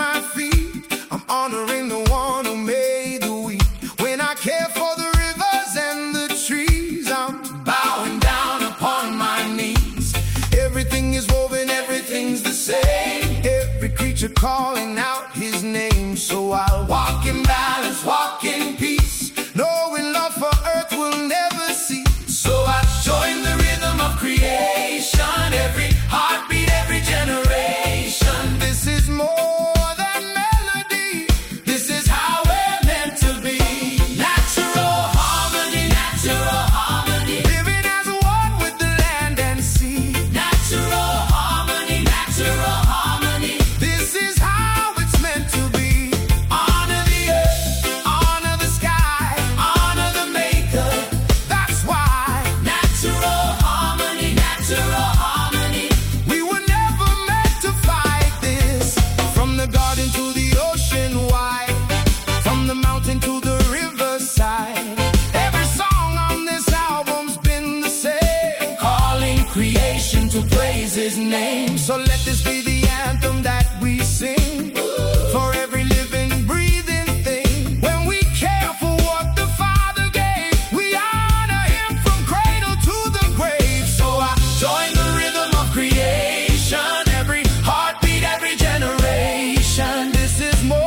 my feet, I'm honoring the one who made the wheat. When I care for the rivers and the trees, I'm bowing down upon my knees. Everything is woven, everything's the same. Every creature calling out his name. So I'll walk in balance, walk in peace, knowing love for earth will never cease. So I join the rhythm of creation, every heartbeat, every generation. This is more than melody, this is how we're meant to be. Natural harmony, living as one with the land and sea. Natural harmony, this is how it's meant to be. Honor the earth, honor the sky, honor the maker. That's why natural harmony. We were never meant to fight this. From the garden to the ocean wide, from the mountain to the riverside, every song on this album's been the same, calling creation to praise his name. So let this be the anthem that we sing for every living, breathing thing. When we care for what the Father gave, we honor him from cradle to the grave. So I join the rhythm of creation, every heartbeat, every generation. This is more